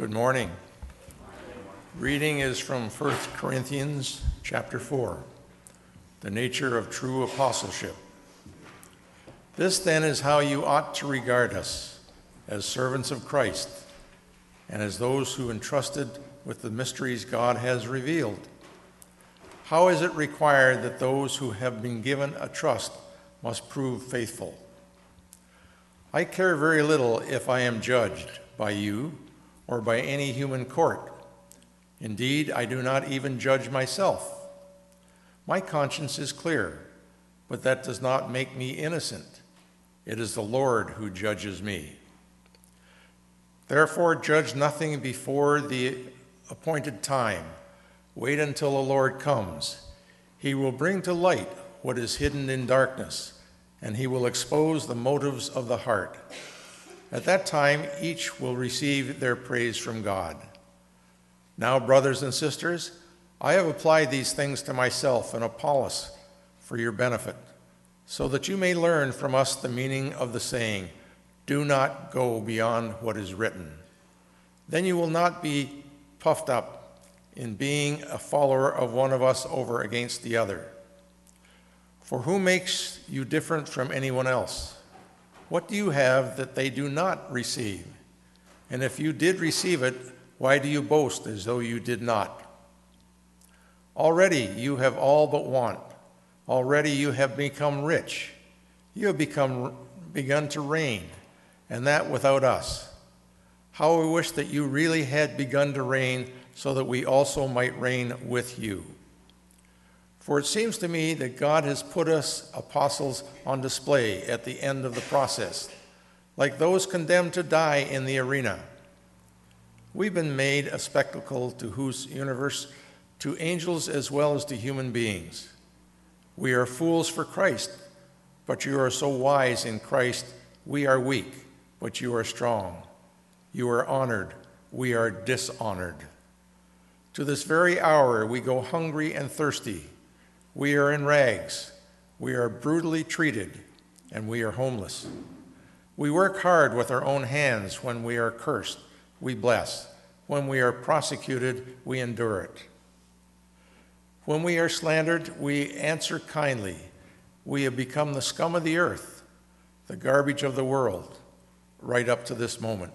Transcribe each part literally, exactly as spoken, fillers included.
Good morning. Reading is from First Corinthians chapter four, the nature of true apostleship. This then is how you ought to regard us, as servants of Christ, and as those who entrusted with the mysteries God has revealed. How is it required that those who have been given a trust must prove faithful? I care very little if I am judged by you or by any human court. Indeed, I do not even judge myself. My conscience is clear, but that does not make me innocent. It is the Lord who judges me. Therefore, judge nothing before the appointed time. Wait until the Lord comes. He will bring to light what is hidden in darkness, and he will expose the motives of the heart. At that time, each will receive their praise from God. Now, brothers and sisters, I have applied these things to myself and Apollos for your benefit, so that you may learn from us the meaning of the saying, do not go beyond what is written. Then you will not be puffed up in being a follower of one of us over against the other. For who makes you different from anyone else? What do you have that they do not receive? And if you did receive it, why do you boast as though you did not? Already you have all but want. Already you have become rich. You have become begun to reign, and that without us. How I wish that you really had begun to reign, so that we also might reign with you. For it seems to me that God has put us apostles on display at the end of the process, like those condemned to die in the arena. We've been made a spectacle to whose universe, to angels as well as to human beings. We are fools for Christ, but you are so wise in Christ. We are weak, but you are strong. You are honored, we are dishonored. To this very hour we go hungry and thirsty. We are in rags. We are brutally treated, and we are homeless. We work hard with our own hands. When we are cursed, we bless. When we are prosecuted, we endure it. When we are slandered, we answer kindly. We have become the scum of the earth, the garbage of the world, right up to this moment.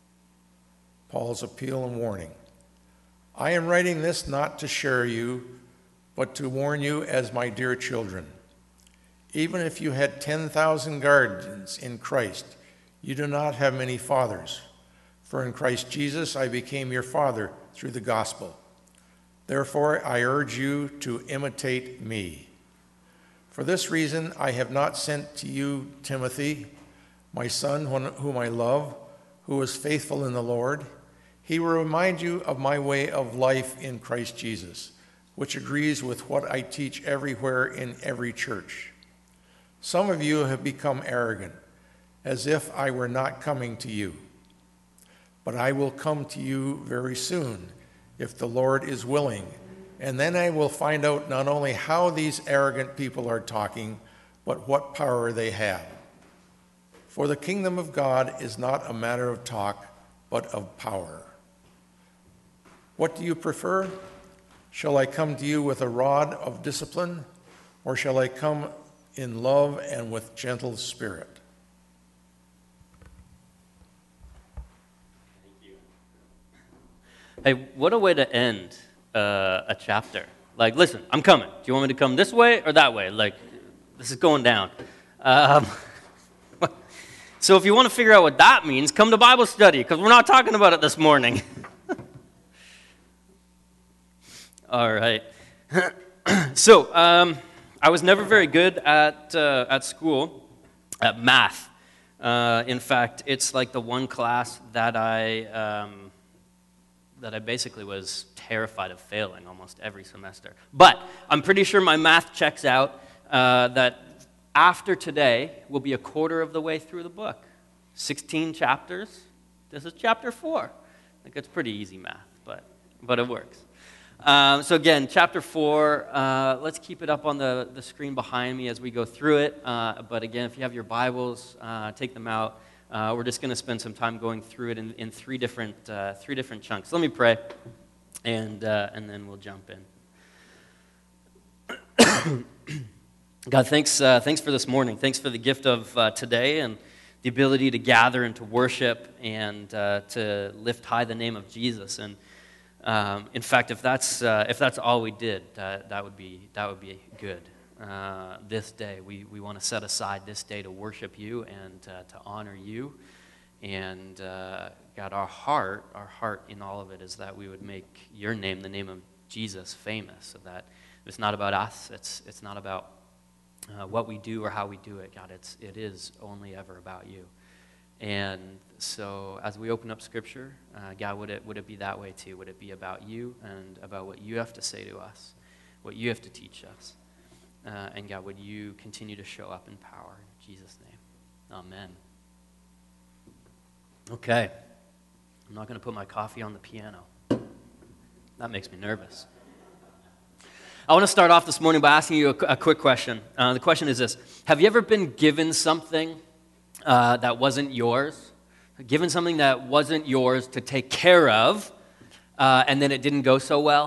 Paul's appeal and warning. I am writing this not to share you, but to warn you as my dear children. Even if you had ten thousand guardians in Christ, you do not have many fathers. For in Christ Jesus I became your father through the gospel. Therefore I urge you to imitate me. For this reason I have not sent to you Timothy, my son whom I love, who is faithful in the Lord. He will remind you of my way of life in Christ Jesus, which agrees with what I teach everywhere in every church. Some of you have become arrogant, as if I were not coming to you. But I will come to you very soon, if the Lord is willing, and then I will find out not only how these arrogant people are talking, but what power they have. For the kingdom of God is not a matter of talk, but of power. What do you prefer? Shall I come to you with a rod of discipline, or shall I come in love and with gentle spirit? Thank you. Hey, what a way to end uh, a chapter. Like, listen, I'm coming. Do you want me to come this way or that way? Like, this is going down. Um, so if you want to figure out what that means, come to Bible study, because we're not talking about it this morning. All right. so um, I was never very good at uh, at school, at math. Uh, in fact, it's like the one class that I um, that I basically was terrified of failing almost every semester. But I'm pretty sure my math checks out. Uh, that after today, we'll be a quarter of the way through the book. sixteen chapters. This is chapter four. Like, it's pretty easy math, but but it works. Um, so again, chapter four, uh, let's keep it up on the, the screen behind me as we go through it. Uh, but again, if you have your Bibles, uh, take them out. Uh, we're just going to spend some time going through it in, in three different uh, three different chunks. Let me pray, and uh, and then we'll jump in. God, thanks uh, thanks for this morning. Thanks for the gift of uh, today and the ability to gather and to worship and uh, to lift high the name of Jesus. And um, in fact, if that's uh, if that's all we did, uh, that would be that would be good. Uh, this day, we we want to set aside this day to worship you and uh, to honor you. And uh, God, our heart, our heart in all of it is that we would make your name, the name of Jesus, famous. So that it's not about us. It's it's not about Uh, what we do or how we do it, God, it's, it is only ever about you. And so as we open up Scripture, uh, God, would it, would it be that way too? Would it be about you and about what you have to say to us, what you have to teach us? Uh, and God, would you continue to show up in power? In Jesus' name, amen. Okay, I'm not going to put my coffee on the piano. That makes me nervous. I want to start off this morning by asking you a, a quick question. Uh, the question is this: have you ever been given something uh, that wasn't yours? Given something that wasn't yours to take care of, uh, and then it didn't go so well?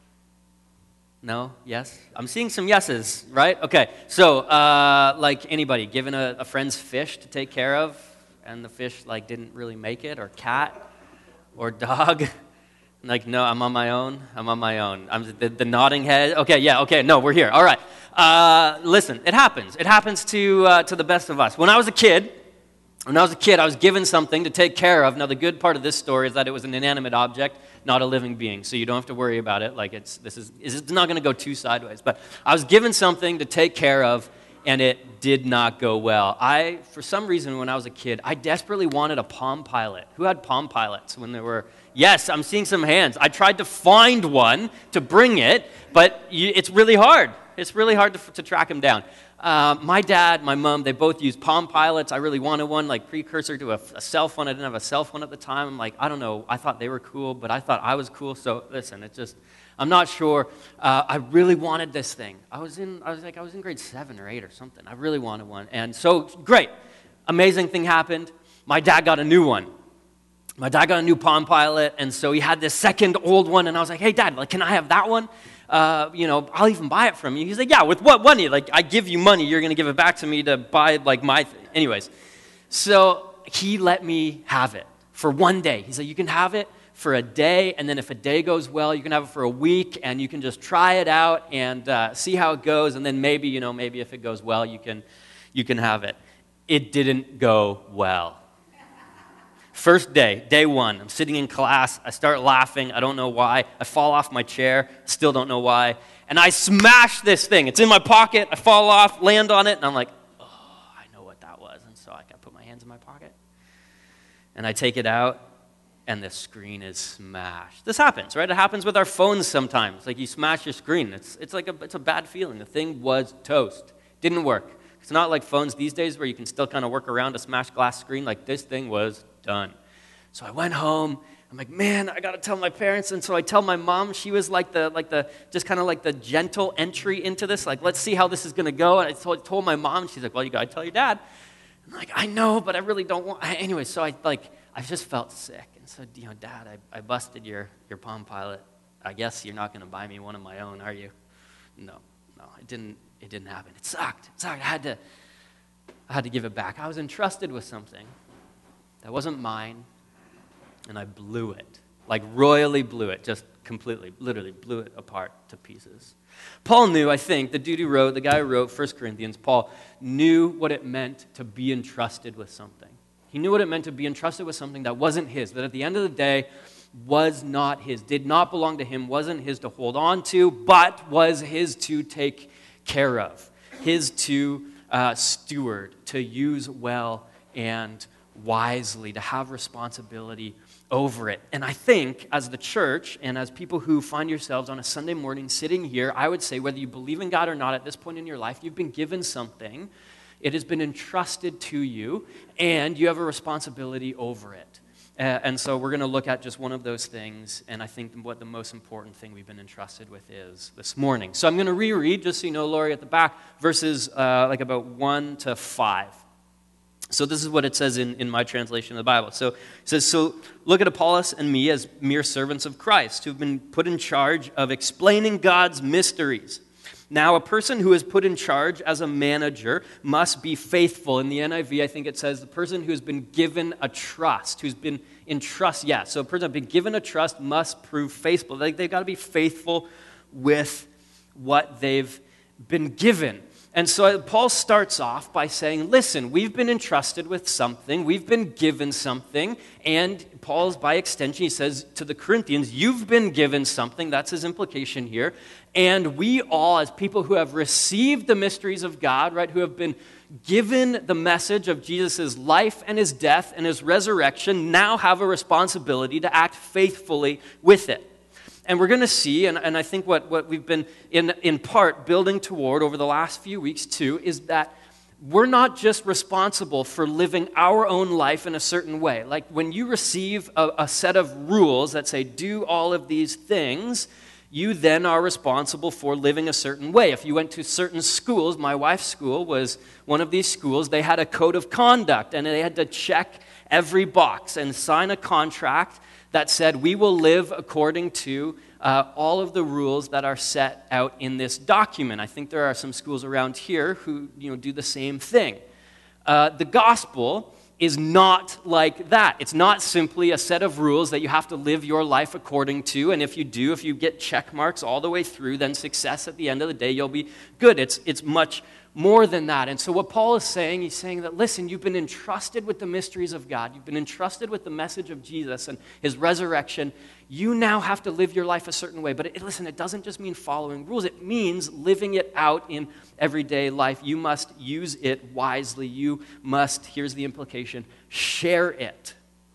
No? Yes? I'm seeing some yeses, right? Okay, so uh, like anybody, given a, a friend's fish to take care of, and the fish like didn't really make it, or cat, or dog? Like, no, I'm on my own. I'm on my own. I'm the, the nodding head. Okay, yeah, okay, no, we're here. All right. Uh, listen, it happens. It happens to uh, to the best of us. When I was a kid, when I was a kid, I was given something to take care of. Now, the good part of this story is that it was an inanimate object, not a living being, so you don't have to worry about it. Like, it's this is it's not going to go too sideways. But I was given something to take care of, and it did not go well. I, for some reason, when I was a kid, I desperately wanted a Palm Pilot. Who had Palm Pilots when they were... Yes, I'm seeing some hands. I tried to find one to bring it, but you, it's really hard. It's really hard to, to track them down. Uh, my dad, my mom, they both used Palm Pilots. I really wanted one, like precursor to a, a cell phone. I didn't have a cell phone at the time. I'm like, I don't know. I thought they were cool, but I thought I was cool. So listen, it's just, I'm not sure. Uh, I really wanted this thing. I was in, I was like, I was in grade seven or eight or something. I really wanted one. And so, great. Amazing thing happened. My dad got a new one. My dad got a new Palm Pilot, and so he had this second old one, and I was like, hey, Dad, like, can I have that one? Uh, you know, I'll even buy it from you. He's like, yeah, with what money? Like, I give you money, you're going to give it back to me to buy, like, my... Th-. Anyways, so he let me have it for one day. He's like, you can have it for a day, and then if a day goes well, you can have it for a week, and you can just try it out and uh, see how it goes, and then maybe, you know, maybe if it goes well, you can, you can have it. It didn't go well. First day, day one, I'm sitting in class, I start laughing, I don't know why, I fall off my chair, still don't know why, and I smash this thing. It's in my pocket, I fall off, land on it, and I'm like, oh, I know what that was, and so I put my hands in my pocket, and I take it out, and the screen is smashed. This happens, right? It happens with our phones sometimes. Like, you smash your screen, it's it's like a, it's a bad feeling. The thing was toast, didn't work. It's not like phones these days where you can still kind of work around a smashed glass screen. Like, this thing was done. So I went home. I'm like, man, I got to tell my parents. And so I tell my mom. She was like the, like the, just kind of like the gentle entry into this. Like, let's see how this is going to go. And I told, told my mom. She's like, well, you got to tell your dad. I'm like, I know, but I really don't want. Anyway, so I like, I just felt sick. And so, you know, Dad, I, I busted your, your Palm Pilot. I guess you're not going to buy me one of my own, are you? No, no, it didn't. It didn't happen. It sucked. It sucked. I had to. I had to give it back. I was entrusted with something that wasn't mine, and I blew it. Like, royally blew it, just completely, literally blew it apart to pieces. Paul knew, I think, the dude who wrote, the guy who wrote First Corinthians, Paul, knew what it meant to be entrusted with something. He knew what it meant to be entrusted with something that wasn't his, that at the end of the day was not his, did not belong to him, wasn't his to hold on to, but was his to take care of, his to uh, steward, to use well and wisely, to have responsibility over it. And I think as the church and as people who find yourselves on a Sunday morning sitting here, I would say whether you believe in God or not at this point in your life, you've been given something, it has been entrusted to you, and you have a responsibility over it. Uh, and so we're going to look at just one of those things, and I think what the most important thing we've been entrusted with is this morning. So I'm going to reread, just so you know, Lori, at the back, verses uh, like about one to five. So this is what it says in, in my translation of the Bible. So it says, so look at Apollos and me as mere servants of Christ who've been put in charge of explaining God's mysteries. Now, a person who is put in charge as a manager must be faithful. In the N I V, I think it says the person who's been given a trust, who's been in trust, yeah. So a person who's been given a trust must prove faithful. They, they've got to be faithful with what they've been given. And so Paul starts off by saying, listen, we've been entrusted with something, we've been given something, and Paul's, by extension, he says to the Corinthians, you've been given something, that's his implication here, and we all, as people who have received the mysteries of God, right, who have been given the message of Jesus' life and his death and his resurrection, now have a responsibility to act faithfully with it. And we're going to see, and, and I think what, what we've been in, in part building toward over the last few weeks too, is that we're not just responsible for living our own life in a certain way. Like when you receive a, a set of rules that say, do all of these things, you then are responsible for living a certain way. If you went to certain schools, my wife's school was one of these schools, they had a code of conduct, and they had to check every box and sign a contract that said, we will live according to uh, all of the rules that are set out in this document. I think there are some schools around here who, you know, do the same thing. Uh, the gospel is not like that. It's not simply a set of rules that you have to live your life according to, and if you do, if you get check marks all the way through, then success at the end of the day, you'll be good. It's, it's much more than that. And so what Paul is saying, he's saying that, listen, you've been entrusted with the mysteries of God. You've been entrusted with the message of Jesus and his resurrection. You now have to live your life a certain way. But it, listen, it doesn't just mean following rules. It means living it out in everyday life. You must use it wisely. You must, here's the implication, share it.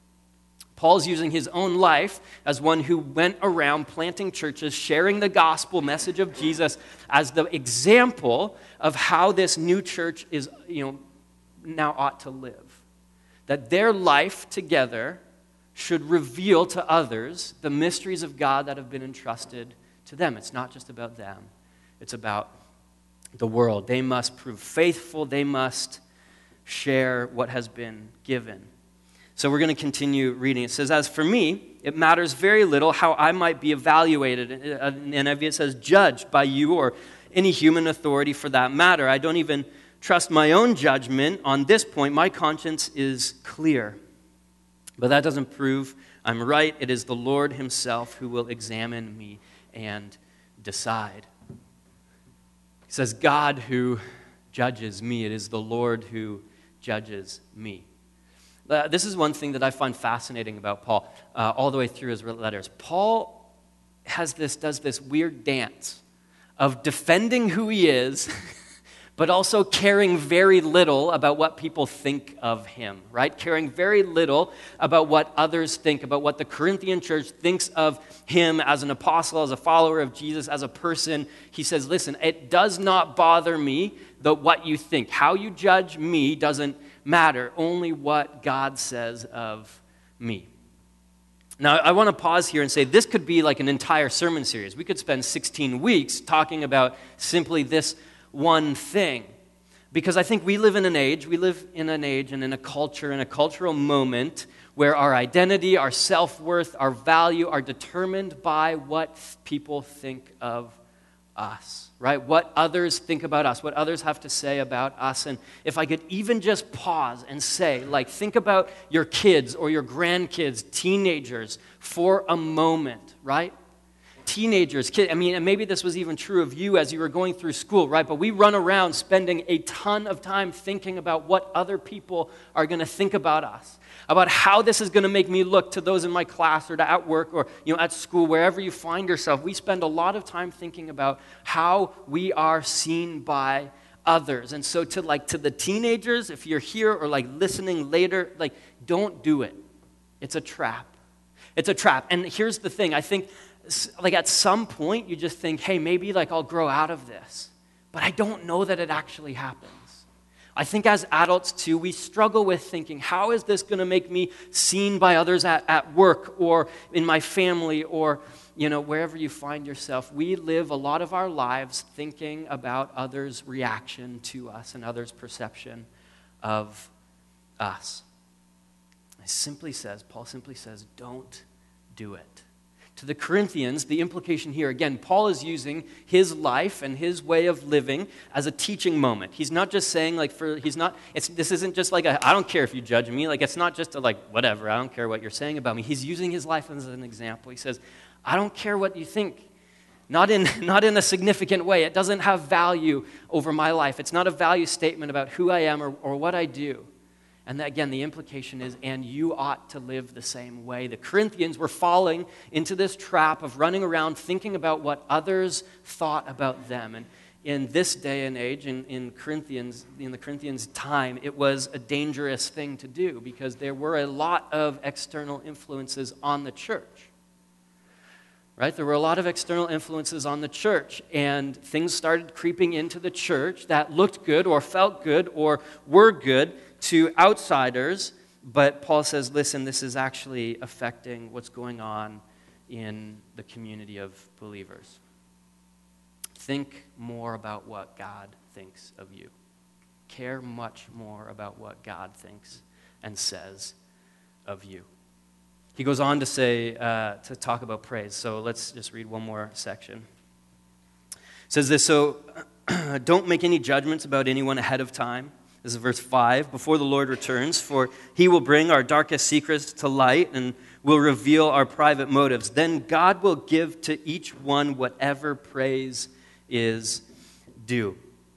Paul's using his own life as one who went around planting churches, sharing the gospel message of Jesus as the example of how this new church is, you know, now ought to live. That their life together should reveal to others the mysteries of God that have been entrusted to them. It's not just about them. It's about the world. They must prove faithful. They must share what has been given. So we're going to continue reading. It says, as for me, it matters very little how I might be evaluated. In N I V it says, judged by you or any human authority for that matter. I don't even trust my own judgment on this point. My conscience is clear. But that doesn't prove I'm right. It is the Lord himself who will examine me and decide. He says, God who judges me. It is the Lord who judges me. Uh, this is one thing that I find fascinating about Paul, uh, all the way through his letters. Paul has this, does this weird dance of defending who he is, but also caring very little about what people think of him, right? Caring very little about what others think, about what the Corinthian church thinks of him as an apostle, as a follower of Jesus, as a person. He says, listen, it does not bother me the, what you think. How you judge me doesn't matter, only what God says of me. Now, I want to pause here and say this could be like an entire sermon series. We could spend sixteen weeks talking about simply this one thing. Because I think we live in an age, we live in an age and in a culture, in a cultural moment where our identity, our self-worth, our value are determined by what people think of us, right? What others think about us, what others have to say about us. And if I could even just pause and say, like, think about your kids or your grandkids, teenagers, for a moment, right? Teenagers, kids, I mean, and maybe this was even true of you as you were going through school, right? But we run around spending a ton of time thinking about what other people are going to think about us, about how this is going to make me look to those in my class or to at work or, you know, at school, wherever you find yourself. We spend a lot of time thinking about how we are seen by others. And so to like to the teenagers, if you're here or like listening later, like don't do it. It's a trap. It's a trap. And here's the thing. I think like at some point you just think, hey, maybe like I'll grow out of this. But I don't know that it actually happens. I think as adults too, we struggle with thinking, how is this going to make me seen by others at, at work or in my family or, you know, wherever you find yourself. We live a lot of our lives thinking about others' reaction to us and others' perception of us. He simply says, Paul simply says, don't do it. To the Corinthians, the implication here, again, Paul is using his life and his way of living as a teaching moment. He's not just saying, like, for, he's not, it's, this isn't just like, a, I don't care if you judge me. Like, it's not just a, like, whatever, I don't care what you're saying about me. He's using his life as an example. He says, I don't care what you think. Not in, not in a significant way. It doesn't have value over my life. It's not a value statement about who I am or, or what I do. And again, the implication is, and you ought to live the same way. The Corinthians were falling into this trap of running around thinking about what others thought about them. And in this day and age, in, in Corinthians, in the Corinthians' time, it was a dangerous thing to do because there were a lot of external influences on the church. Right? There were a lot of external influences on the church, and things started creeping into the church that looked good or felt good or were good to outsiders, but Paul says, listen, this is actually affecting what's going on in the community of believers. Think more about what God thinks of you. Care much more about what God thinks and says of you. He goes on to say, uh, to talk about praise. So let's just read one more section. It says this, so don't make any judgments about anyone ahead of time. This is verse five. Before the Lord returns, for he will bring our darkest secrets to light and will reveal our private motives. Then God will give to each one whatever praise is due.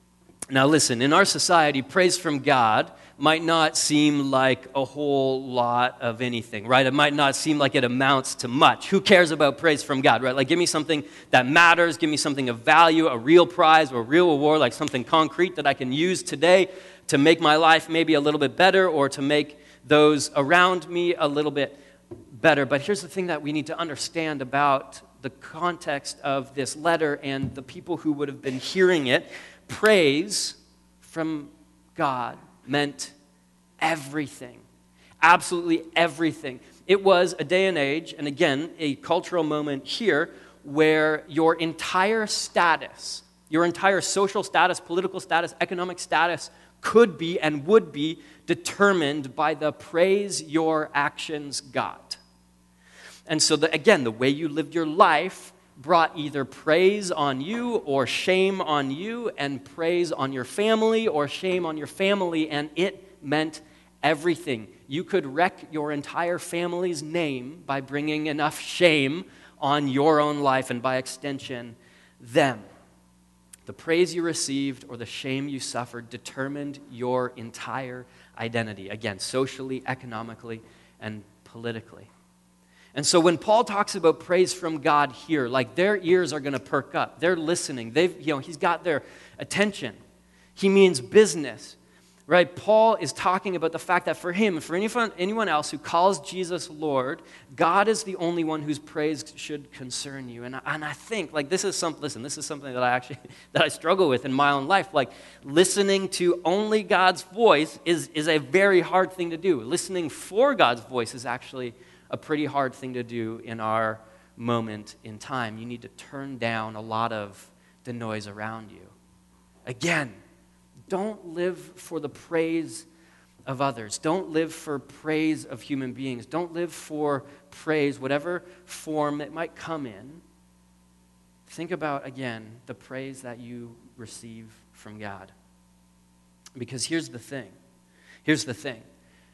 Now listen, in our society, praise from God might not seem like a whole lot of anything, right? It might not seem like it amounts to much. Who cares about praise from God, right? Like, give me something that matters, give me something of value, a real prize or a real reward, like something concrete that I can use today to make my life maybe a little bit better or to make those around me a little bit better. But here's the thing that we need to understand about the context of this letter and the people who would have been hearing it. Praise from God meant everything, absolutely everything. It was a day and age, and again, a cultural moment here where your entire status, your entire social status, political status, economic status could be and would be determined by the praise your actions got. And so, the, again, the way you lived your life brought either praise on you or shame on you, and praise on your family or shame on your family, and it meant everything. You could wreck your entire family's name by bringing enough shame on your own life and by extension, them. The praise you received or the shame you suffered determined your entire identity, again, socially, economically, and politically. And so when Paul talks about praise from God here, like their ears are going to perk up. They're listening. They've, you know, he's got their attention. He means business, right? Paul is talking about the fact that for him, for anyone, anyone else who calls Jesus Lord, God is the only one whose praise should concern you. And I, and I think, like, this is some, listen, this is something that I actually, that I struggle with in my own life. Like, listening to only God's voice is, is a very hard thing to do. Listening for God's voice is actually a pretty hard thing to do in our moment in time. You need to turn down a lot of the noise around you. Again, don't live for the praise of others. Don't live for praise of human beings. Don't live for praise, whatever form it might come in. Think about, again, the praise that you receive from God. Because here's the thing. Here's the thing.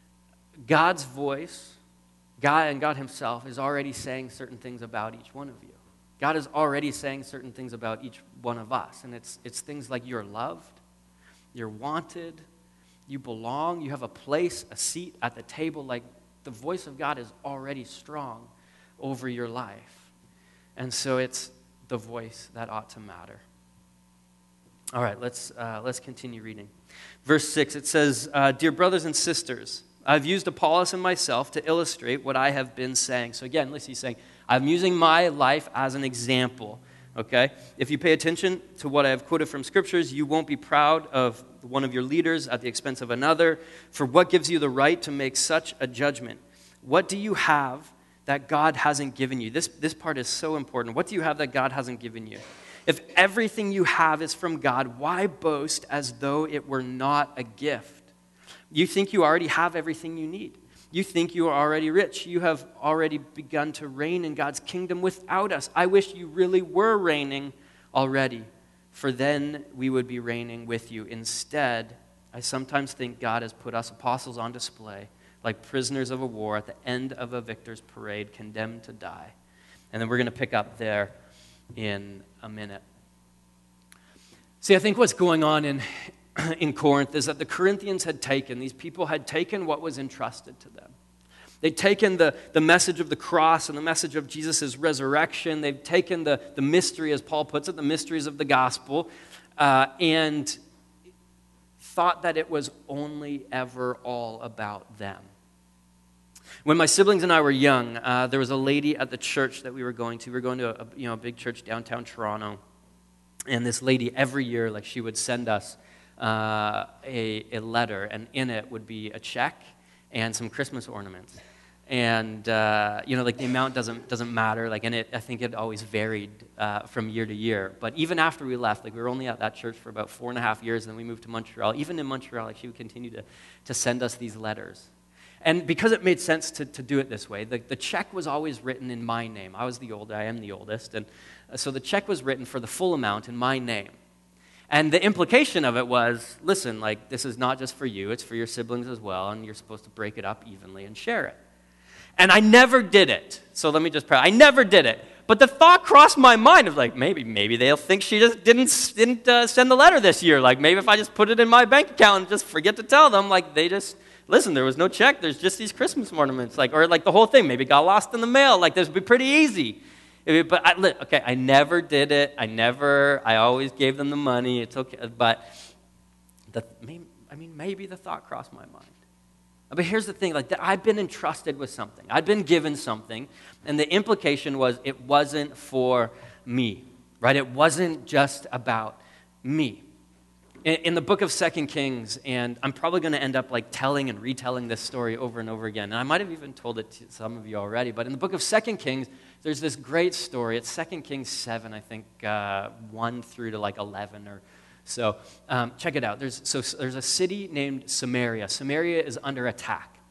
God's voice, God and God himself is already saying certain things about each one of you. God is already saying certain things about each one of us. And it's it's things like you're loved, you're wanted, you belong, you have a place, a seat at the table. Like, the voice of God is already strong over your life. And so it's the voice that ought to matter. All right, let's, uh, let's continue reading. Verse six, it says, uh, Dear brothers and sisters, I've used Apollos and myself to illustrate what I have been saying. So again, listen, he's saying, I'm using my life as an example, okay? If you pay attention to what I have quoted from scriptures, you won't be proud of one of your leaders at the expense of another. For what gives you the right to make such a judgment? What do you have that God hasn't given you? This, this part is so important. What do you have that God hasn't given you? If everything you have is from God, why boast as though it were not a gift? You think you already have everything you need. You think you are already rich. You have already begun to reign in God's kingdom without us. I wish you really were reigning already, for then we would be reigning with you. Instead, I sometimes think God has put us apostles on display like prisoners of a war at the end of a victor's parade, condemned to die. And then we're going to pick up there in a minute. See, I think what's going on in, in Corinth is that the Corinthians had taken, these people had taken what was entrusted to them. They'd taken the, the message of the cross and the message of Jesus' resurrection. They've taken the, the mystery, as Paul puts it, the mysteries of the gospel, uh, and thought that it was only ever all about them. When my siblings and I were young, uh, there was a lady at the church that we were going to. We were going to a, you know, a big church downtown Toronto. And this lady, every year, like she would send us uh, a, a letter, and in it would be a check and some Christmas ornaments. And, uh, you know, like the amount doesn't doesn't matter. Like, and it, I think it always varied uh, from year to year. But even after we left, like we were only at that church for about four and a half years, and then we moved to Montreal. Even in Montreal, like she would continue to, to send us these letters. And because it made sense to, to do it this way, the, the check was always written in my name. I was the old, I am the oldest. And so the check was written for the full amount in my name. And the implication of it was, listen, like this is not just for you, it's for your siblings as well, and you're supposed to break it up evenly and share it. And I never did it. So let me just pray. I never did it. But the thought crossed my mind of like, maybe maybe they'll think she just didn't didn't uh, send the letter this year. Like maybe if I just put it in my bank account and just forget to tell them, like they just, listen, there was no check. There's just these Christmas ornaments. Like, or like the whole thing maybe got lost in the mail. Like this would be pretty easy. But I, okay, I never did it. I never, I always gave them the money. It's okay. But, the, I mean, maybe the thought crossed my mind. But here's the thing, like I've been entrusted with something. I'd been given something, and the implication was it wasn't for me, right? It wasn't just about me. In, in the book of Second Kings, and I'm probably going to end up like telling and retelling this story over and over again, and I might have even told it to some of you already, but in the book of Second Kings, there's this great story. It's Second Kings seven, I think, uh, one through to like eleven or so. Um, check it out. There's, so there's a city named Samaria. Samaria is under attack.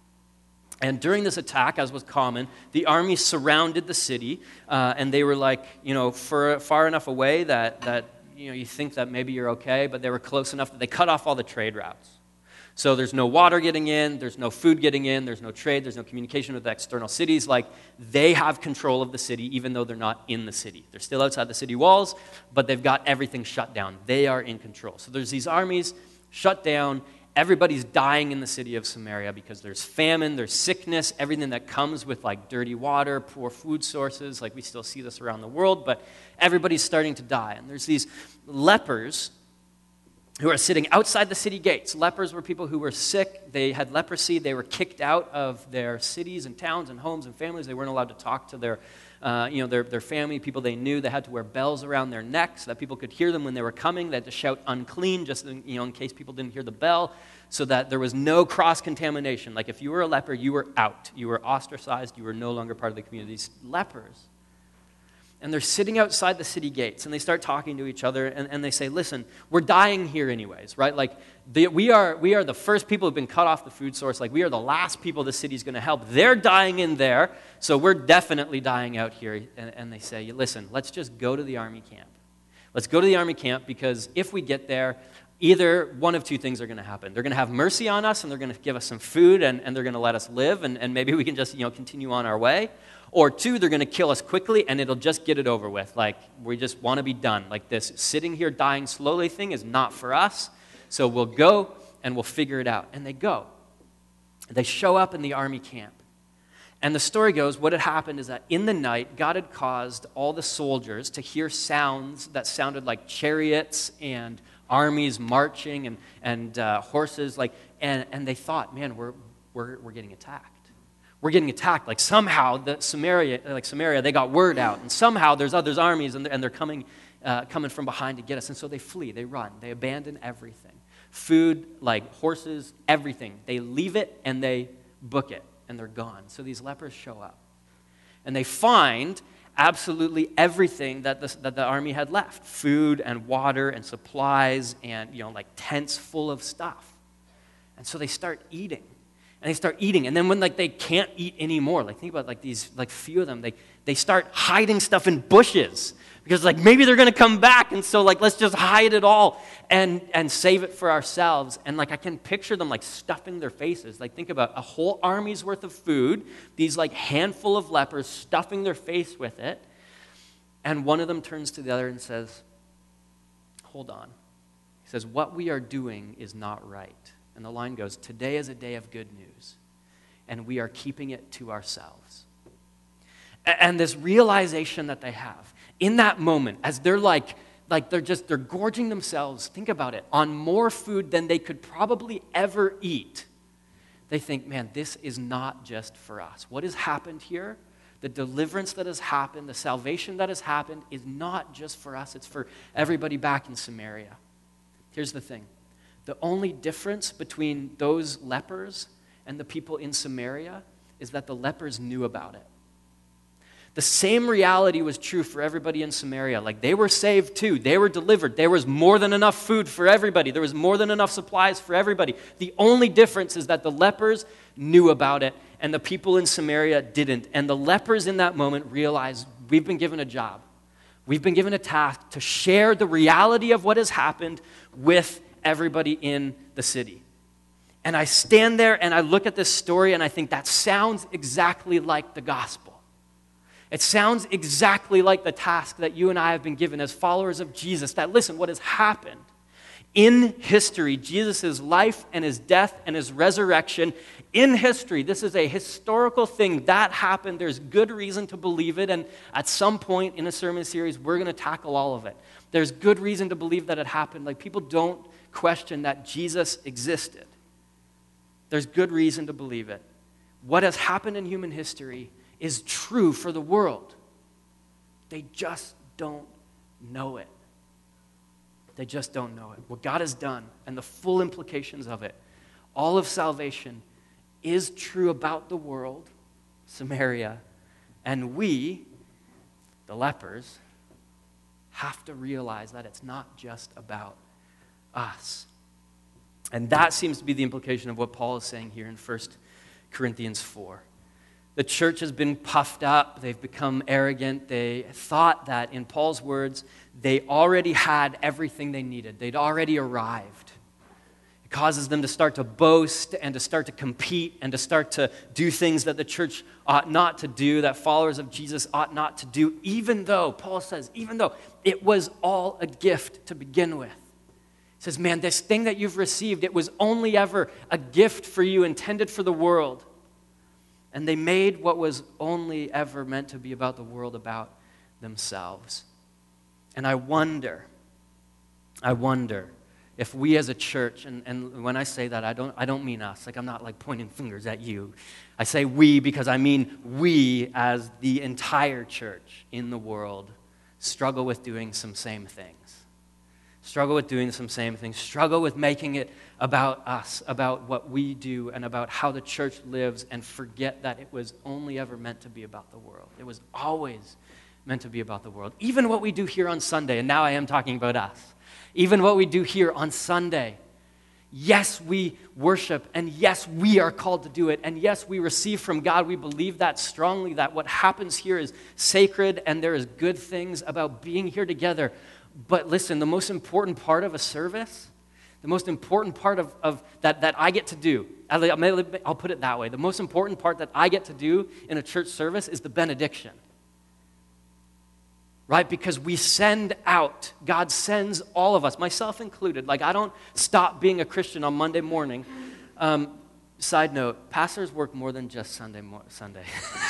And during this attack, as was common, the army surrounded the city, uh, and they were like, you know, for, far enough away that, that, you know, you think that maybe you're okay, but they were close enough that they cut off all the trade routes. So there's no water getting in, there's no food getting in, there's no trade, there's no communication with the external cities. Like, they have control of the city even though they're not in the city. They're still outside the city walls, but they've got everything shut down. They are in control. So there's these armies shut down. Everybody's dying in the city of Samaria because there's famine, there's sickness, everything that comes with like dirty water, poor food sources. Like we still see this around the world, but everybody's starting to die. And there's these lepers who are sitting outside the city gates. Lepers were people who were sick. They had leprosy. They were kicked out of their cities and towns and homes and families. They weren't allowed to talk to their, uh, you know, their, their family, people they knew. They had to wear bells around their necks so that people could hear them when they were coming. They had to shout unclean just in, you know, in case people didn't hear the bell, so that there was no cross-contamination. Like if you were a leper, you were out. You were ostracized. You were no longer part of the community. These lepers. And they're sitting outside the city gates, and they start talking to each other, and, and they say, listen, we're dying here anyways, right? Like, the, we are we are the first people who've been cut off the food source. Like, we are the last people the city's going to help. They're dying in there, so we're definitely dying out here. And, and they say, listen, let's just go to the army camp. Let's go to the army camp, because if we get there, either one of two things are going to happen. They're going to have mercy on us, and they're going to give us some food, and, and they're going to let us live, and, and maybe we can just, you know, continue on our way. Or two, they're going to kill us quickly, and it'll just get it over with. Like, we just want to be done. Like, this sitting here dying slowly thing is not for us. So we'll go, and we'll figure it out. And they go. They show up in the army camp. And the story goes, what had happened is that in the night, God had caused all the soldiers to hear sounds that sounded like chariots and armies marching and, and uh, horses. Like, and, and they thought, man, we're, we're, we're getting attacked. We're getting attacked. Like somehow the Samaria, like Samaria, they got word out, and somehow there's others armies, and they're, and they're coming, uh, coming from behind to get us. And so they flee, they run, they abandon everything, food, like horses, everything. They leave it and they book it, and they're gone. So these lepers show up, and they find absolutely everything that the, that the army had left: food and water and supplies and, you know, like tents full of stuff. And so they start eating. And they start eating. And then when like they can't eat anymore, like think about like these, like few of them, they, they start hiding stuff in bushes. Because like maybe they're going to come back. And so like let's just hide it all and, and save it for ourselves. And like I can picture them like stuffing their faces. Like think about a whole army's worth of food. These like handful of lepers stuffing their face with it. And one of them turns to the other and says, hold on. He says, what we are doing is not right. And the line goes, today is a day of good news, and we are keeping it to ourselves. And this realization that they have, in that moment, as they're like, like they're just, they're gorging themselves, think about it, on more food than they could probably ever eat, they think, man, this is not just for us. What has happened here, the deliverance that has happened, the salvation that has happened, is not just for us, it's for everybody back in Samaria. Here's the thing. The only difference between those lepers and the people in Samaria is that the lepers knew about it. The same reality was true for everybody in Samaria. Like they were saved too. They were delivered. There was more than enough food for everybody. There was more than enough supplies for everybody. The only difference is that the lepers knew about it and the people in Samaria didn't. And the lepers in that moment realized we've been given a job. We've been given a task to share the reality of what has happened with everybody in the city. And I stand there and I look at this story and I think that sounds exactly like the gospel. It sounds exactly like the task that you and I have been given as followers of Jesus. That listen, what has happened in history, Jesus' life and his death and his resurrection in history, this is a historical thing that happened. There's good reason to believe it. And at some point in a sermon series, we're going to tackle all of it. There's good reason to believe that it happened. Like people don't question that Jesus existed. There's good reason to believe it. What has happened in human history is true for the world. They just don't know it. They just don't know it. What God has done and the full implications of it, all of salvation is true about the world, Samaria, and we, the lepers, have to realize that it's not just about us. And that seems to be the implication of what Paul is saying here in First Corinthians four. The church has been puffed up. They've become arrogant. They thought that, in Paul's words, they already had everything they needed. They'd already arrived. It causes them to start to boast and to start to compete and to start to do things that the church ought not to do, that followers of Jesus ought not to do, even though, Paul says, even though it was all a gift to begin with. He says, man, this thing that you've received, it was only ever a gift for you, intended for the world. And they made what was only ever meant to be about the world about themselves. And I wonder, I wonder if we as a church, and, and when I say that, I don't, I don't mean us. Like I'm not like pointing fingers at you. I say we because I mean we as the entire church in the world struggle with doing some same things. Struggle with doing some same things. Struggle with making it about us, about what we do, and about how the church lives, and forget that it was only ever meant to be about the world. It was always meant to be about the world. Even what we do here on Sunday, and now I am talking about us. Even what we do here on Sunday. Yes, we worship, and yes, we are called to do it, and yes, we receive from God. We believe that strongly, that what happens here is sacred, and there is good things about being here together. But listen, the most important part of a service, the most important part of, of that, that I get to do, I'll, I'll put it that way, the most important part that I get to do in a church service is the benediction. Right? Because we send out, God sends all of us, myself included. Like I don't stop being a Christian on Monday morning. Um, side note, pastors work more than just Sunday. Mo- Sunday.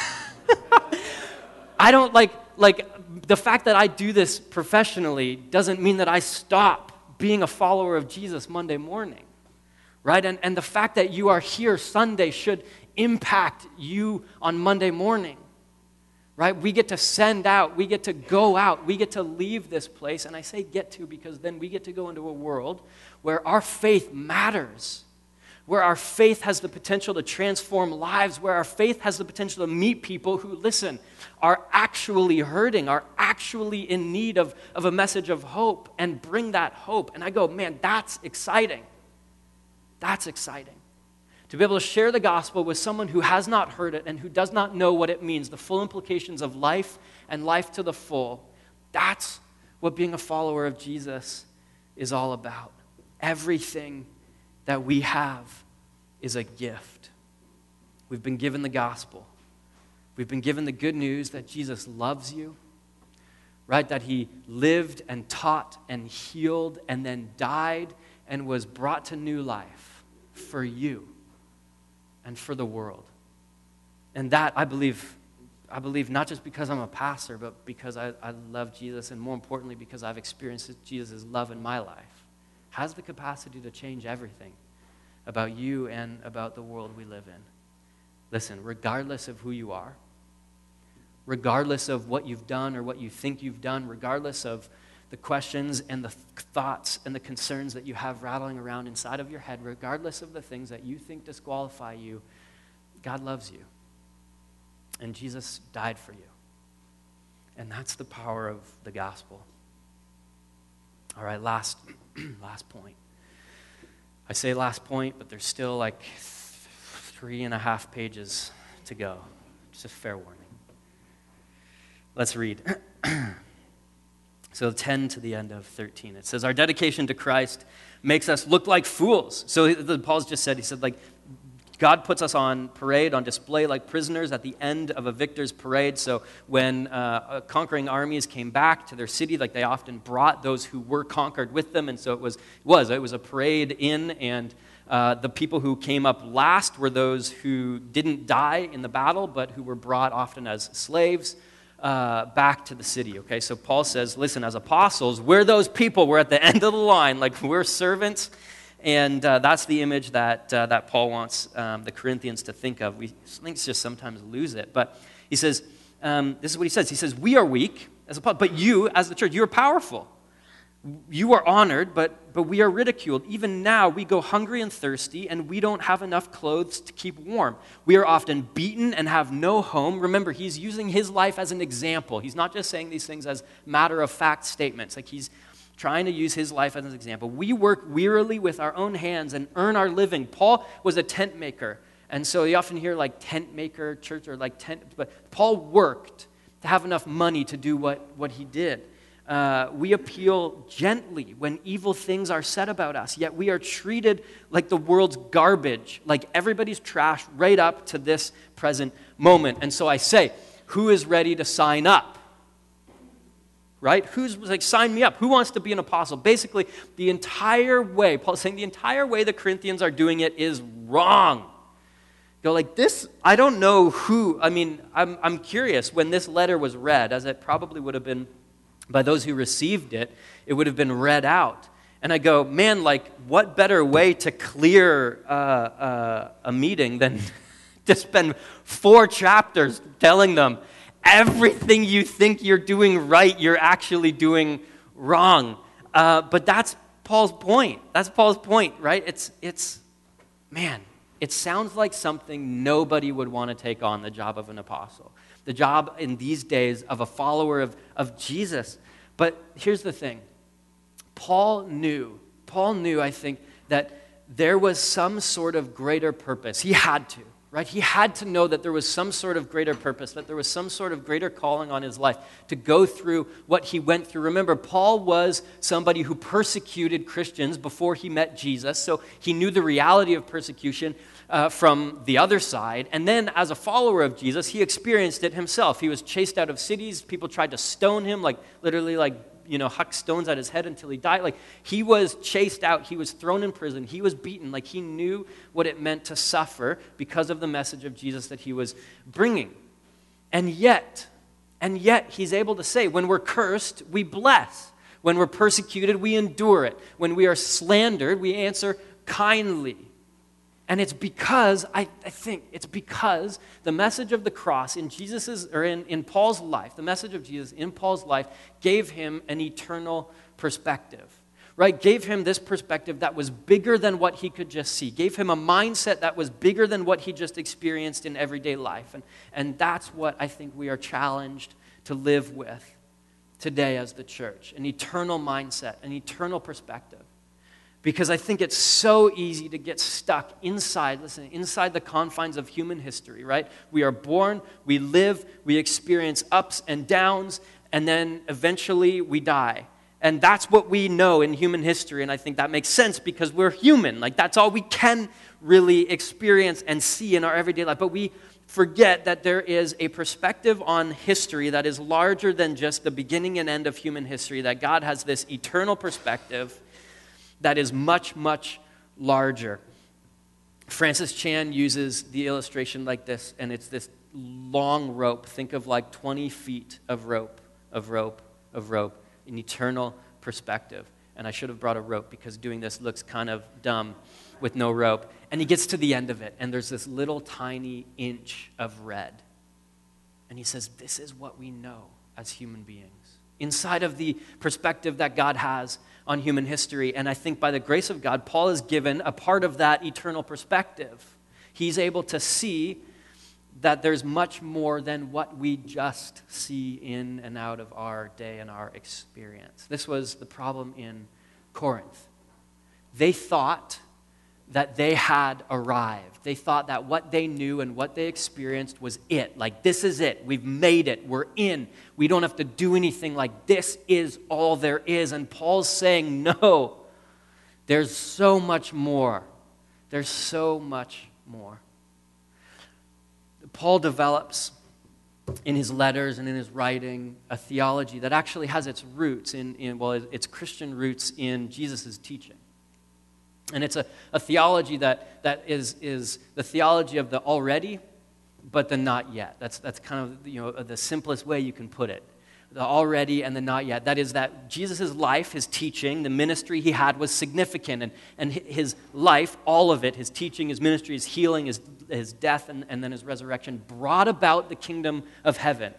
I don't like, like the fact that I do this professionally doesn't mean that I stop being a follower of Jesus Monday morning, right? And, and the fact that you are here Sunday should impact you on Monday morning, right? We get to send out, we get to go out, we get to leave this place, and I say get to because then we get to go into a world where our faith matters, where our faith has the potential to transform lives, where our faith has the potential to meet people who, listen, are actually hurting, are actually in need of, of a message of hope, and bring that hope. And I go, man, that's exciting. That's exciting. To be able to share the gospel with someone who has not heard it and who does not know what it means, the full implications of life and life to the full, that's what being a follower of Jesus is all about. Everything that we have is a gift. We've been given the gospel. We've been given the good news that Jesus loves you, right? That he lived and taught and healed and then died and was brought to new life for you and for the world. And that, I believe, I believe not just because I'm a pastor, but because I, I love Jesus, and more importantly, because I've experienced Jesus' love in my life, has the capacity to change everything about you and about the world we live in. Listen, regardless of who you are, regardless of what you've done or what you think you've done, regardless of the questions and the thoughts and the concerns that you have rattling around inside of your head, regardless of the things that you think disqualify you, God loves you. And Jesus died for you. And that's the power of the gospel. All right, last, last point. I say last point, but there's still like three and a half pages to go. Just a fair warning. Let's read. So ten to the end of thirteen. It says, our dedication to Christ makes us look like fools. So the, Paul's just said, he said, like, God puts us on parade, on display like prisoners at the end of a victor's parade. So when uh, conquering armies came back to their city, like they often brought those who were conquered with them. And so it was, it was, it was a parade in, and uh, the people who came up last were those who didn't die in the battle, but who were brought often as slaves uh, back to the city. Okay, so Paul says, listen, as apostles, we're those people. We're at the end of the line. Like, we're servants. And uh, that's the image that uh, that Paul wants um, the Corinthians to think of. We just sometimes lose it. But he says, um, this is what he says. He says, we are weak, as a, but you, as the church, you are powerful. You are honored, but, but we are ridiculed. Even now, we go hungry and thirsty, and we don't have enough clothes to keep warm. We are often beaten and have no home. Remember, he's using his life as an example. He's not just saying these things as matter-of-fact statements. Like, he's trying to use his life as an example. We work wearily with our own hands and earn our living. Paul was a tent maker. And so you often hear like tent maker church or like tent, but Paul worked to have enough money to do what, what he did. Uh, we appeal gently when evil things are said about us, yet we are treated like the world's garbage, like everybody's trash right up to this present moment. And so I say, who is ready to sign up? Right? Who's like, sign me up? Who wants to be an apostle? Basically, the entire way, Paul's saying the entire way the Corinthians are doing it is wrong. Go like this, I don't know who, I mean, I'm, I'm curious, when this letter was read, as it probably would have been by those who received it, it would have been read out. And I go, man, like, what better way to clear uh, uh, a meeting than to spend four chapters telling them, everything you think you're doing right, you're actually doing wrong. Uh, but that's Paul's point. That's Paul's point, right? It's, it's, man, it sounds like something nobody would want to take on, the job of an apostle. The job in these days of a follower of, of Jesus. But here's the thing. Paul knew, Paul knew, I think, that there was some sort of greater purpose. He had to. Right? He had to know that there was some sort of greater purpose, that there was some sort of greater calling on his life to go through what he went through. Remember, Paul was somebody who persecuted Christians before he met Jesus, so he knew the reality of persecution uh, from the other side. And then as a follower of Jesus, he experienced it himself. He was chased out of cities. People tried to stone him, like literally like, you know, huck stones at his head until he died. Like, he was chased out. He was thrown in prison. He was beaten. Like, he knew what it meant to suffer because of the message of Jesus that he was bringing. And yet, and yet, he's able to say, when we're cursed, we bless. When we're persecuted, we endure it. When we are slandered, we answer kindly. And it's because, I, I think, it's because the message of the cross in Jesus's, or in, in Paul's life, the message of Jesus in Paul's life gave him an eternal perspective, right? Gave him this perspective that was bigger than what he could just see. Gave him a mindset that was bigger than what he just experienced in everyday life. And, and that's what I think we are challenged to live with today as the church, an eternal mindset, an eternal perspective. Because I think it's so easy to get stuck inside, listen, inside the confines of human history, right? We are born, we live, we experience ups and downs, and then eventually we die. And that's what we know in human history, and I think that makes sense because we're human. Like, that's all we can really experience and see in our everyday life. But we forget that there is a perspective on history that is larger than just the beginning and end of human history, that God has this eternal perspective that is much, much larger. Francis Chan uses the illustration like this, and it's this long rope. Think of like twenty feet of rope, of rope, of rope, an eternal perspective. And I should have brought a rope because doing this looks kind of dumb with no rope. And he gets to the end of it, and there's this little tiny inch of red. And he says, this is what we know as human beings, inside of the perspective that God has on human history. And I think by the grace of God, Paul is given a part of that eternal perspective. He's able to see that there's much more than what we just see in and out of our day and our experience. This was the problem in Corinth. They thought that they had arrived. They thought that what they knew and what they experienced was it. Like, this is it. We've made it. We're in. We don't have to do anything. Like, this is all there is. And Paul's saying, no, there's so much more. There's so much more. Paul develops in his letters and in his writing a theology that actually has its roots in, in well, its Christian roots in Jesus' teaching. And it's a, a theology that, that is, is the theology of the already, but the not yet. That's, that's kind of, you know, the simplest way you can put it. The already and the not yet. That is that Jesus' life, his teaching, the ministry he had was significant. And, and his life, all of it, his teaching, his ministry, his healing, his, his death, and, and then his resurrection, brought about the kingdom of heaven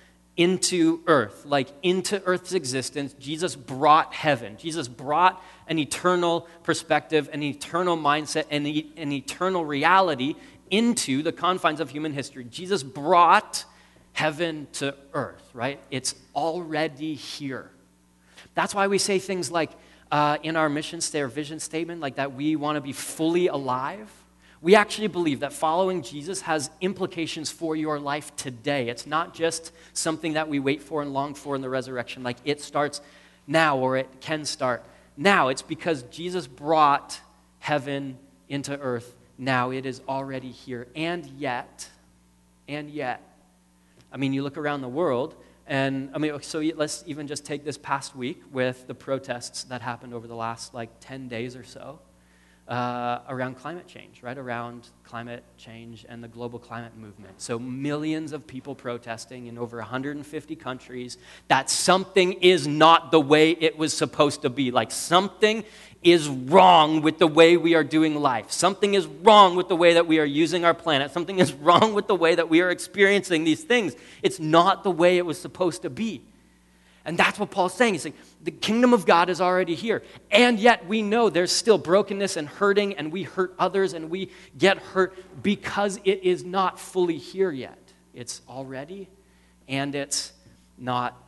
into earth, like into earth's existence. Jesus brought heaven. Jesus brought an eternal perspective, an eternal mindset, and an eternal reality into the confines of human history. Jesus brought heaven to earth, right? It's already here. That's why we say things like uh, in our mission statement, our vision statement, like that we want to be fully alive. We actually believe that following Jesus has implications for your life today. It's not just something that we wait for and long for in the resurrection. Like, it starts now, or it can start now. It's because Jesus brought heaven into earth. Now it is already here. And yet, and yet, I mean, you look around the world, and I mean, so let's even just take this past week with the protests that happened over the last like ten days or so. Uh, around climate change, right? Around climate change and the global climate movement. So millions of people protesting in over one hundred fifty countries that something is not the way it was supposed to be. Like, something is wrong with the way we are doing life. Something is wrong with the way that we are using our planet. Something is wrong with the way that we are experiencing these things. It's not the way it was supposed to be. And that's what Paul's saying. He's saying, the kingdom of God is already here. And yet we know there's still brokenness and hurting, and we hurt others, and we get hurt because it is not fully here yet. It's already, and it's not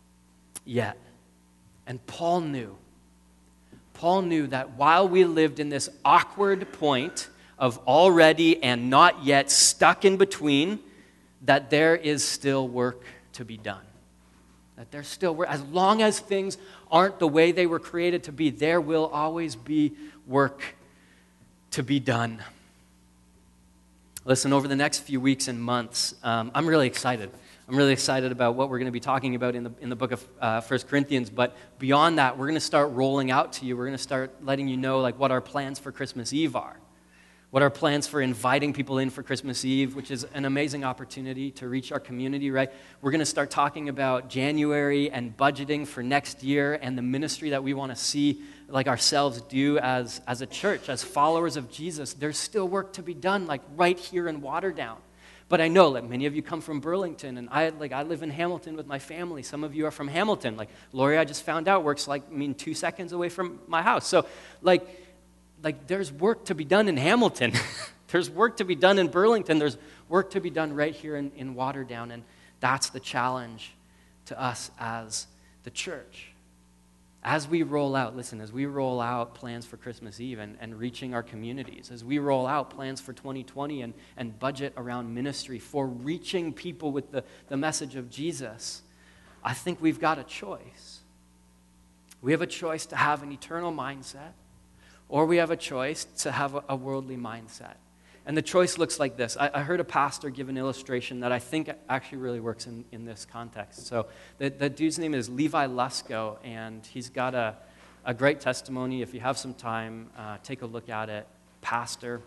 yet. And Paul knew. Paul knew that while we lived in this awkward point of already and not yet, stuck in between, that there is still work to be done. That there's still, as long as things aren't the way they were created to be, there will always be work to be done. Listen, over the next few weeks and months, um, I'm really excited. I'm really excited about what we're going to be talking about in the in the book of uh, First Corinthians. But beyond that, we're going to start rolling out to you. We're going to start letting you know like what our plans for Christmas Eve are. What our plans for inviting people in for Christmas Eve, which is an amazing opportunity to reach our community, right? We're going to start talking about January and budgeting for next year and the ministry that we want to see like ourselves do as, as a church, as followers of Jesus. There's still work to be done, like right here in Waterdown. But I know that many of you come from Burlington, and I like I live in Hamilton with my family. Some of you are from Hamilton. Like Lori, I just found out, works like I mean two seconds away from my house. So like. Like, there's work to be done in Hamilton. There's work to be done in Burlington. There's work to be done right here in, in Waterdown. And that's the challenge to us as the church. As we roll out, listen, as we roll out plans for Christmas Eve and, and reaching our communities, as we roll out plans for twenty twenty and, and budget around ministry for reaching people with the, the message of Jesus, I think we've got a choice. We have a choice to have an eternal mindset, or we have a choice to have a, a worldly mindset. And the choice looks like this. I, I heard a pastor give an illustration that I think actually really works in, in this context. So the, the dude's name is Levi Lusko, and he's got a, a great testimony. If you have some time, uh, take a look at it. Pastor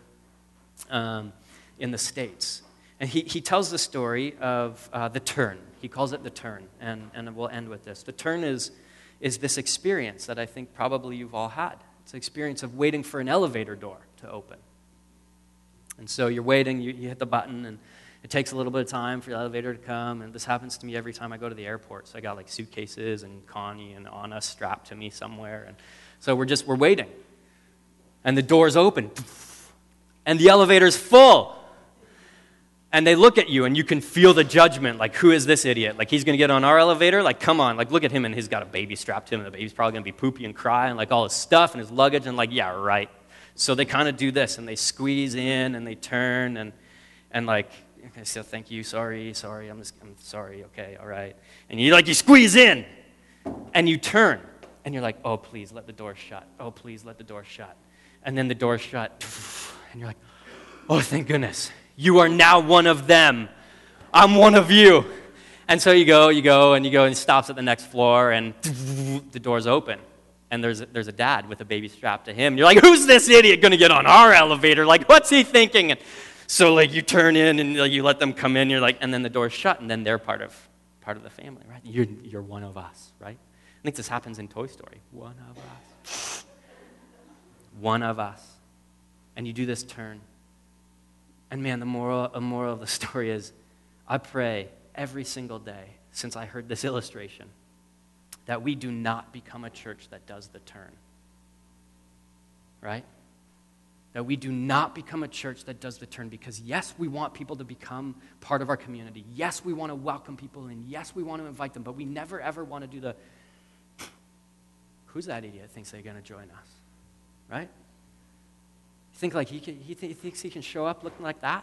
um, in the States. And he, he tells the story of uh, the turn. He calls it the turn, and, and we'll end with this. The turn is, is this experience that I think probably you've all had. It's the experience of waiting for an elevator door to open. And so you're waiting, you, you hit the button, and it takes a little bit of time for the elevator to come, and this happens to me every time I go to the airport. So I got like suitcases and Connie and Anna strapped to me somewhere, and so we're just, we're waiting. And the door's open, and the elevator's full. And they look at you, and you can feel the judgment, like, who is this idiot? Like, he's going to get on our elevator? Like, come on, like, look at him, and he's got a baby strapped to him, and the baby's probably going to be poopy and cry, and like all his stuff and his luggage, and like, yeah, right. So they kind of do this, and they squeeze in, and they turn, and and like, okay, so thank you, sorry, sorry, I'm just, I'm sorry, okay, all right. And you like, you squeeze in, and you turn, and you're like, oh, please, let the door shut. Oh, please, let the door shut. And then the door shut, and you're like, oh, thank goodness. You are now one of them. I'm one of you. And so you go, you go, and you go, and it stops at the next floor, and the door's open. And there's a, there's a dad with a baby strapped to him. You're like, who's this idiot going to get on our elevator? Like, what's he thinking? And so, like, you turn in and like, you let them come in. You're like, and then the door's shut, and then they're part of part of the family, right? You're you're one of us, right? I think this happens in Toy Story. One of us. One of us. And you do this turn. And man, the moral, the moral of the story is, I pray every single day since I heard this illustration that we do not become a church that does the turn. Right? That we do not become a church that does the turn, because yes, we want people to become part of our community. Yes, we want to welcome people in. Yes, we want to invite them, but we never ever want to do the, who's that idiot that thinks they're going to join us? Right? You think like he, can, he, th- he thinks he can show up looking like that?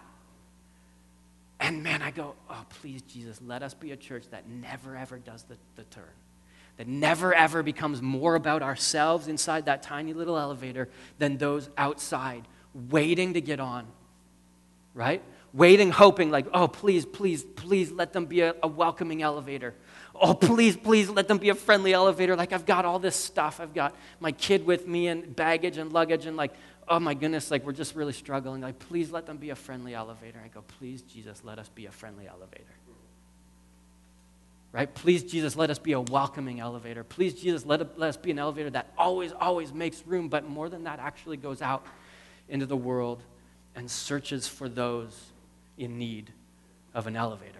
And man, I go, oh, please, Jesus, let us be a church that never ever does the, the turn. That never ever becomes more about ourselves inside that tiny little elevator than those outside waiting to get on, right? Waiting, hoping like, oh, please, please, please let them be a, a welcoming elevator. Oh, please, please let them be a friendly elevator. Like, I've got all this stuff. I've got my kid with me and baggage and luggage and like, oh my goodness, like we're just really struggling. Like, please let them be a friendly elevator. I go, please, Jesus, let us be a friendly elevator. Right? Please, Jesus, let us be a welcoming elevator. Please, Jesus, let, it, let us be an elevator that always, always makes room, but more than that, actually goes out into the world and searches for those in need of an elevator.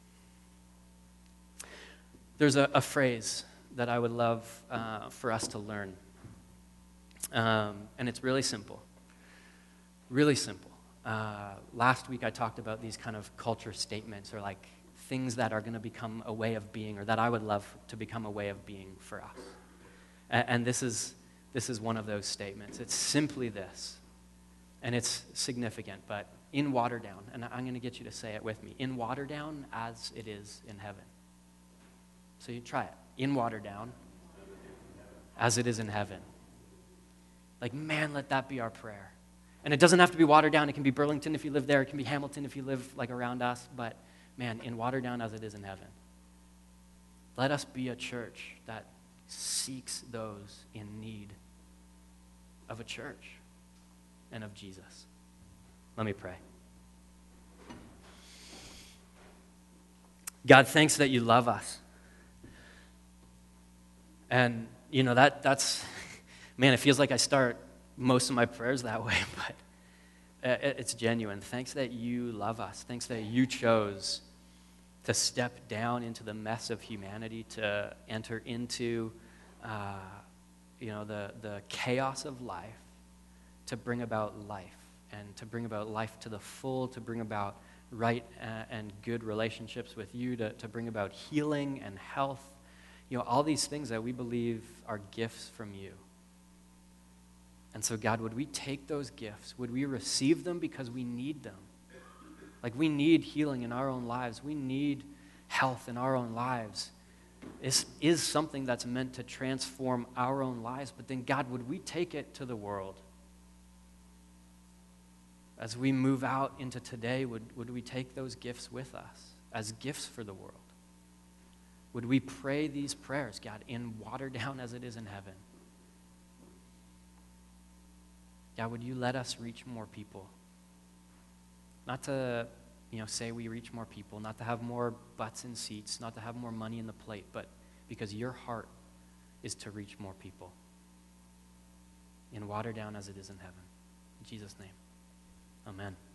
There's a, a phrase that I would love uh, for us to learn, um, and it's really simple. Really simple. Uh, last week I talked about these kind of culture statements, or like things that are going to become a way of being, or that I would love to become a way of being for us. And, and this is this is one of those statements. It's simply this, and it's significant, but in Waterdown, and I'm going to get you to say it with me, in Waterdown as it is in heaven. So you try it. In Waterdown as it is in heaven. Like, man, let that be our prayer. And it doesn't have to be Waterdown. It can be Burlington if you live there. It can be Hamilton if you live like around us, but man, in Waterdown as it is in heaven. Let us be a church that seeks those in need of a church and of Jesus. Let me pray. God, thanks that you love us. And, you know, that that's, man, it feels like I start most of my prayers that way, but it's genuine. Thanks that you love us. Thanks that you chose to step down into the mess of humanity, to enter into, uh, you know, the, the chaos of life, to bring about life, and to bring about life to the full, to bring about right and good relationships with you, to, to bring about healing and health, You know, all these things that we believe are gifts from you. And so, God, would we take those gifts? Would we receive them because we need them? Like, we need healing in our own lives. We need health in our own lives. This is something that's meant to transform our own lives. But then, God, would we take it to the world? As we move out into today, would, would we take those gifts with us as gifts for the world? Would we pray these prayers, God, in watered down as it is in heaven? God, would you let us reach more people? Not to, you know, say we reach more people, not to have more butts in seats, not to have more money in the plate, but because your heart is to reach more people. In watered down as it is in heaven. In Jesus' name, amen.